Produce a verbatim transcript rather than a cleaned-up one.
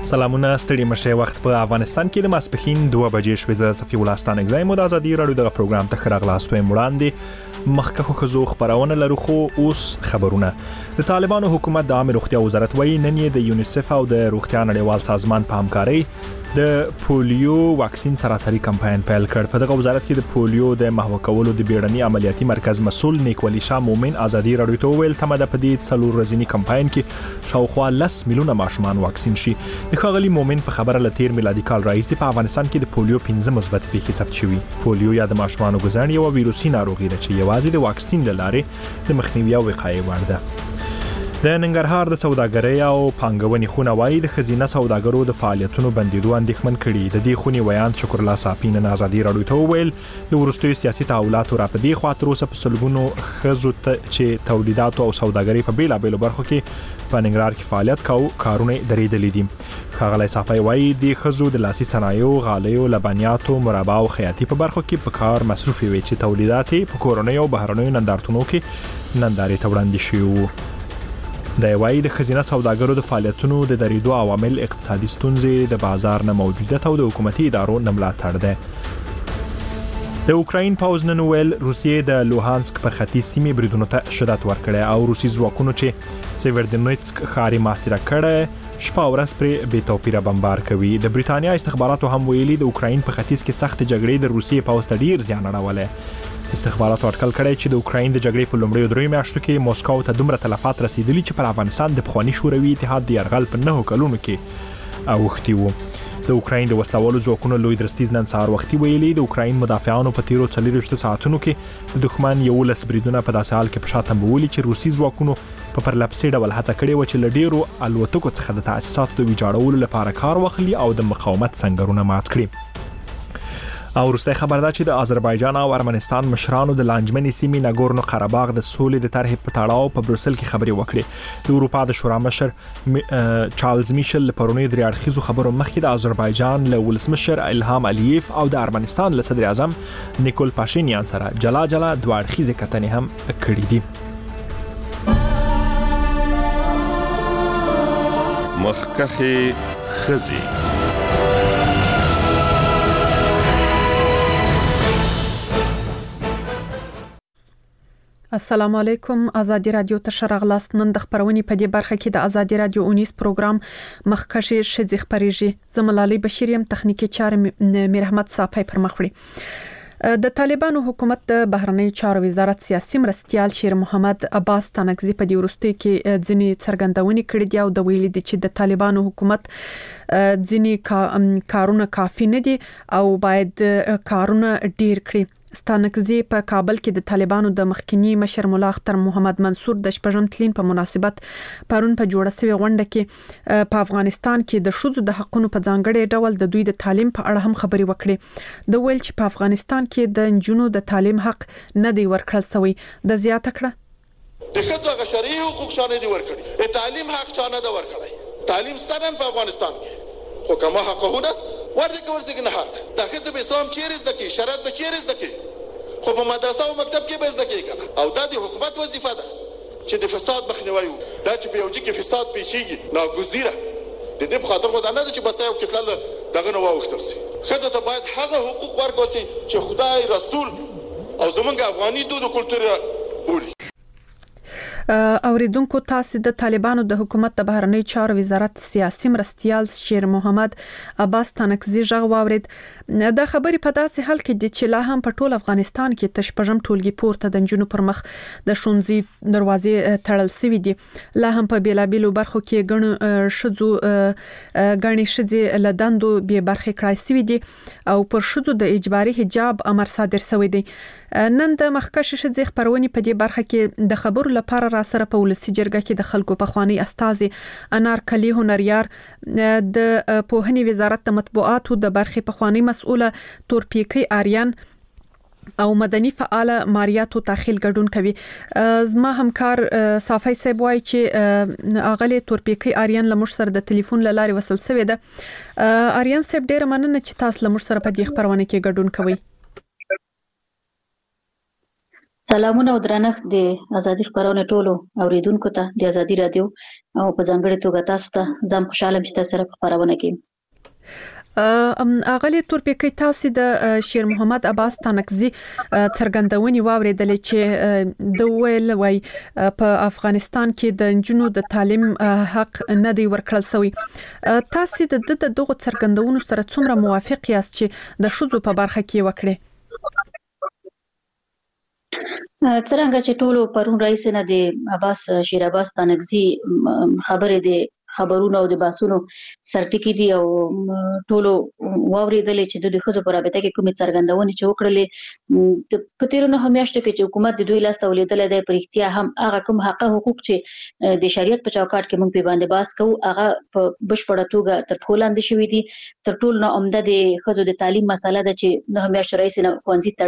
سلامونه ستړي مشه وخت په افغانستان کې د ماسپخین دوه بجې شوې. زه صفي ولستان اگزایم د ازادي رادیو د پروګرام ته خراغلاستو وړاندې مخکخو خزو خبرونه لرو خو اوس خبرونه. د طالبانو حکومت د عامه روغتیا وزارت وایي نن یې د یونیسف او د روغتیا نړیوال سازمان په همکارۍ د پولیو واکسین سراسري کمپاین پیل کړ. په دغه وزارت کې د پولیو د محو کولو د بیړني عملیاتي مرکز مسؤل نیکولي شاه مومن ازادي رادیو ته ویل تمه د پدې څلور ورځې کمپاین کې شاوخوا لس میلیونه ماشومان واکسین شي. د ښاغلي مومن په خبره لتیر میلادي کال راځي په افغانستان کې د پولیو پنځه مثبت پیښې ثبت شوي. پولیو یا د ماشومانو ګزن یو ویروسي ناروغي ده چې یوازې د واکسین له لارې د مخنیوي او وقایې وړ ده. د ننګرهار د سوداګرۍ او پانګونې خونه وایي د خزینه سوداګرو د فعالیتونو بندیدو اندېښمن کړي. د دې خونې ویاند شکر الله صافي نن ازادي رادیو ته ویل د وروستیو سیاسي تحولاتو را پدې خوا تر اوسه په سلګونو خزو چې تولیدات او سوداګرۍ په بیلابېلو برخو کې په ننګرهار کې فعالیت کوي کارونه درېدلې دي. ښاغلی صافي وایي د خزو د لاسي صنایعو، غالیو، لبنیاتو، مربا او خیاطي په برخو کې په کار مصروف وي چې تولیدات په کورونی او بهرنیو نندارتونو کې نندارې ته وړاندې شوي. د وایي د خزینه سوداګرو د فعالیتونو د درېدو عوامل اقتصادي ستونزې، د بازار نه موجودیت او د حکومتي ادارو نه ملاتړ ده. د اوکراین پوځ نن ویل روسیې د لوهانسک پر ختیځ سیمې بریدونو ته شدت ورکړی او روسي ځواکونو چې سیوردونیتسک ښار محاصره کړی شپه ورځ پرې بې توپیره بمبار کوي. د بریتانیا استخباراتو هم ویلي د اوکراین په ختیځ کې سخت جګړې د روسیې پوځ ته ډیر زیان اړولی. استخباراتو اټکل کړی چې د اوکراین د جګړې په لومړیو دریو میاشتو کې موسکو ته دومره تلفات رسیدلي چې پر افغانستان د پخواني شوروي اتحاد د یرغل په نهو کلونو کې اوښتي وو. د اوکراین د وسلوالو ځواکونو لوی درستیز نن سهار وختي ویلي د اوکراین مدافعانو په تیرو څلوېښتو ساعتونو کې د دښمن یولس بریدونه په داسې حال کې په شا تنبولي چې روسي ځواکونو په پرلپسې ډول هڅه کړې وه چې له ډیرو الوتکو څخه د تاسیساتو د ویجاړولو لپاره کار واخلي او د مقاومت سنګرونه مات کړي. او وروستی خبر ده چې د آذربایجان او ارمنستان مشرانو د لانجمنې سیمې ناګورنو قرهباغ د سولې د طرحې په تړاو په بروسل کې خبرې وکړې. د اروپا د شورا مشر چارلز میشل له پرونیو درې اړخیزو خبرو مخکې د آذربایجان له ولسمشر الهام الیف او د ارمنستان له صدر اعظم نیکول پاشینیان سره جلا جلا دوه اړخیزې کتنې هم کړې دي. مخکخې خزي السلام علیکم. ازادي رادیو ته شرغلاست. نن د خبرونې په دې برخه کې د ازادي رادیو اونیس پروګرام مخکشي شذ خبريږي. زملالي بشيريم تخنیکی چارې میر احمد صافي پر مخ وړي. د طالبانو حکومت د بهرنی چارو وزارت سیاسي مرستيال شیر محمد عباس تنگزي په دې ورستي کې ځنی څرګندونې کړې دي او د ویلي دي چې د طالبانو حکومت ځنی کارونه کافي نه دي او باید کارونه ډیر کړي. ستانکزي په کابل کې د طالبانو د مخکنی مشر مولا اختر محمد منصور د شپږم تلین په مناسبت پرون په جوړه شوی غونډه کې په افغانستان کې د شذو د حقونو په ځانګړي ډول د دوی د تعلیم په اړه هم خبري وکړي. د ویل چې په افغانستان کې د جنونو د تعلیم حق نه دی ورکړل شوی. د زیاته کړه د ښځو غ شرعي حقوق چانه دی ورکړي، تعلیم حق چانه دی ورکړي. تعلیم سنن په افغانستان کې خو کما حق هونست ورته کورځي نه حق د ښځو په اسلام چیرې زده شرط به چیرې زده خو په مدرسه او مکتب کې به زده کیږي او دا د حکومت وظیفه ده چې د فساد مخنیوي دا چې په یو ځای کې فساد پیښیږي ناګزیره د دې په خاطر خو دا نه چې بس یو کتل دغه نو واوختل سي. ښځو ته باید هغه حقوق ورکړل شي چې خدای رسول او زمونږ افغاني دود او کلتور بولي. اوریدونکو تاسو د طالبانو د حکومت د بهرنی چارو وزارت سیاسي مرستيال شیر محمد عباس تنگزي ژغ واورید. د خبرې په داسې حال کې د چې لا هم په ټول افغانستان کې تشپژم ټولګي پورته د جنونو پر مخ د شونځي دروازې تړل سوي دي. لا هم په بیلابیلو برخو کې ګڼ شذو ګڼي شذې لدندو به برخه کړای سوي دي او پر شذو د اجباري حجاب امر صادر شوی دی. نن د مخکش شذې خبرونې په دې برخه کې د خبرو لپاره را سره په ولسی جرګه کې د خلکو په خواني استاذ انار کلی هنریار د پوهنې وزارت د مطبوعاتو د برخې په خواني مسؤله تورپیکی آریان او مدني فعال ماریاتو تاخیل ګډون کوي. زما همکار صافي صاحب وایي چې اغلی تورپیکی آریان لمر سره د ټلیفون لارې وصل شوی ده. آریان صاحب ډیر مننه چې تاسو لمر سره په دې خبرونه کې ګډون کوي. سلامونه او درنښت د ازادي خبرونه ټولو اوریدونکو ته د ازادي رادیو او په ځانګړي توګه تاسو ته زم خوشاله مشته سره خبرونه کوي. اغلی تورپیکی تاسو د شیر محمد عباس تانکزي څرګندونې واوریدلې چې د ویل وای په افغانستان کې د جنونو د تعلیم حق نه دی ورکړل شوی. تاسو د دغه څرګندونو سره څومره موافق یاست چې د شذو په برخه کې وکړي؟ څنګه چې ټولو پرون رئیس نه د عباس شیر عباس تانکزي خبرې دي خبرونه او د باسونو سرټکی دي او ټولو واوریدل چې د خزو پر رابطه کې کومې څرګندونې چې وکړلې په تیرونو همیاشته کې چې حکومت د دوی لاس ته ولیدل دی پر اختیا هم هغه کوم حق حقوق چې د شریعت په چوکاټ کې موږ په باندې باس کوو هغه په بشپړه توګه تر ټولاندې شوې دي. تر ټولو نه عمده د خزو د تعلیم مسله ده چې نه همیاشته رئیس نه ښوونځي